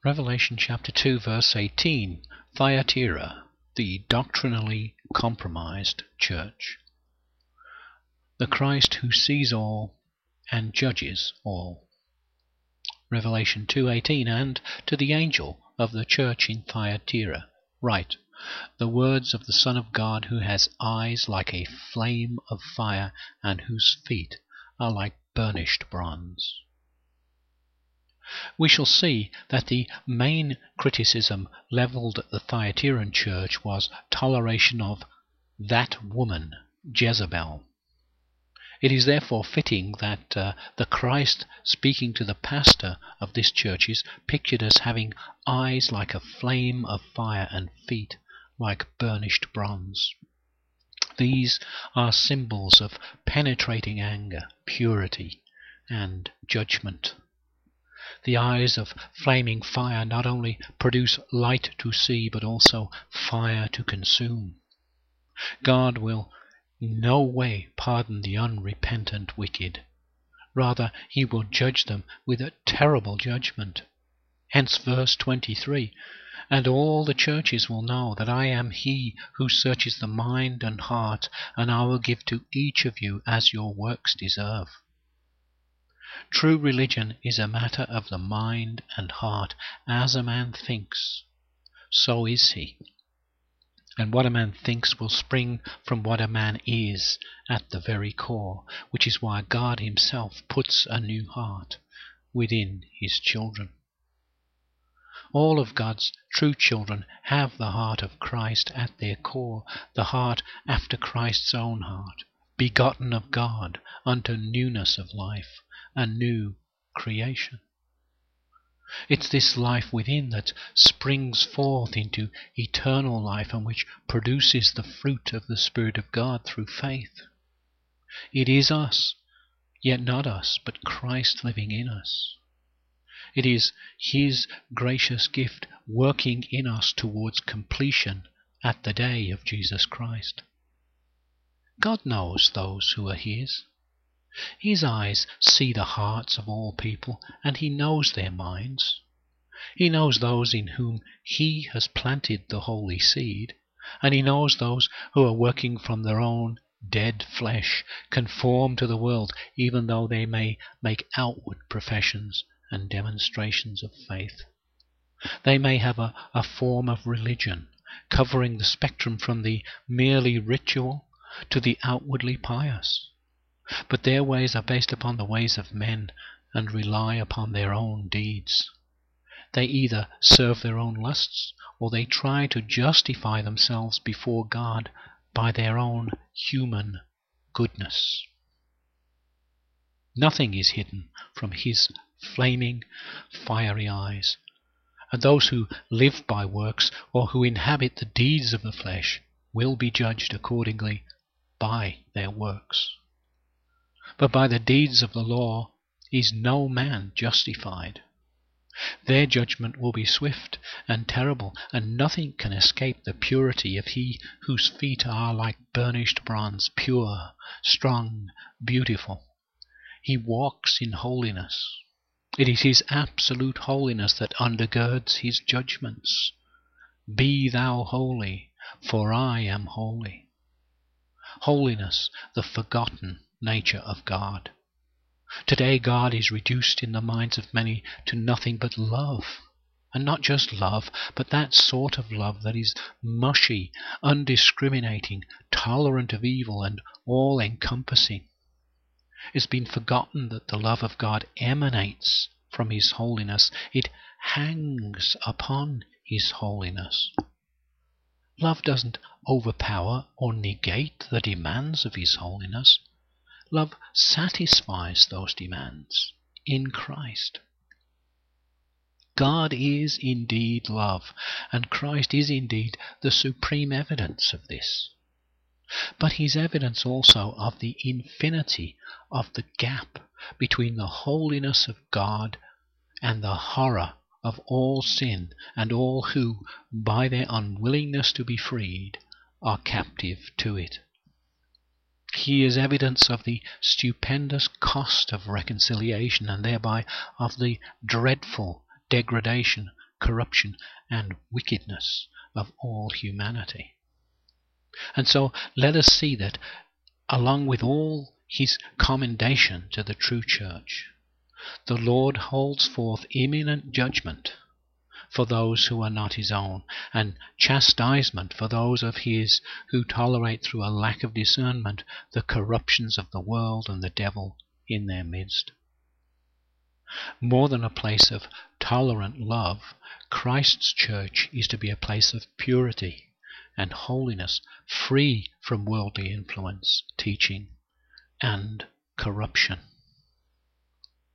Revelation chapter 2 verse 18, Thyatira, the doctrinally compromised church. The Christ who sees all and judges all. Revelation 2:18, and to the angel of the church in Thyatira write, the words of the Son of God, who has eyes like a flame of fire and whose feet are like burnished bronze. We shall see that the main criticism levelled at the Thyatiran church was toleration of that woman, Jezebel. It is therefore fitting that the Christ speaking to the pastor of this church is pictured as having eyes like a flame of fire and feet like burnished bronze. These are symbols of penetrating anger, purity, and judgment. The eyes of flaming fire not only produce light to see, but also fire to consume. God will in no way pardon the unrepentant wicked. Rather, he will judge them with a terrible judgment. Hence verse 23, and all the churches will know that I am he who searches the mind and heart, and I will give to each of you as your works deserve. True religion is a matter of the mind and heart. As a man thinks, so is he. And what a man thinks will spring from what a man is at the very core, which is why God himself puts a new heart within his children. All of God's true children have the heart of Christ at their core, the heart after Christ's own heart, begotten of God unto newness of life, a new creation. It's this life within that springs forth into eternal life and which produces the fruit of the Spirit of God through faith. It is us, yet not us, but Christ living in us. It is his gracious gift working in us towards completion at the day of Jesus Christ. God knows those who are his. His eyes see the hearts of all people, and he knows their minds. He knows those in whom he has planted the holy seed, and he knows those who are working from their own dead flesh, conform to the world, even though they may make outward professions and demonstrations of faith. They may have a form of religion, covering the spectrum from the merely ritual to the outwardly pious. But their ways are based upon the ways of men and rely upon their own deeds. They either serve their own lusts, or they try to justify themselves before God by their own human goodness. Nothing is hidden from his flaming, fiery eyes, and those who live by works or who inhabit the deeds of the flesh will be judged accordingly by their works. But by the deeds of the law is no man justified. Their judgment will be swift and terrible, and nothing can escape the purity of he whose feet are like burnished bronze, pure, strong, beautiful. He walks in holiness. It is his absolute holiness that undergirds his judgments. Be thou holy, for I am holy. Holiness, the forgotten nature of God. Today God is reduced in the minds of many to nothing but love. And not just love, but that sort of love that is mushy, undiscriminating, tolerant of evil, and all-encompassing. It's been forgotten that the love of God emanates from his holiness. It hangs upon his holiness. Love doesn't overpower or negate the demands of his holiness. Love satisfies those demands in Christ. God is indeed love, and Christ is indeed the supreme evidence of this. But he's evidence also of the infinity of the gap between the holiness of God and the horror of all sin and all who, by their unwillingness to be freed, are captive to it. He is evidence of the stupendous cost of reconciliation, and thereby of the dreadful degradation corruption and wickedness of all humanity. And so let us see that, along with all his commendation to the true church, the Lord holds forth imminent judgment for those who are not his own, and chastisement for those of his who tolerate through a lack of discernment the corruptions of the world and the devil in their midst. More than a place of tolerant love, Christ's church is to be a place of purity and holiness, free from worldly influence, teaching, and corruption.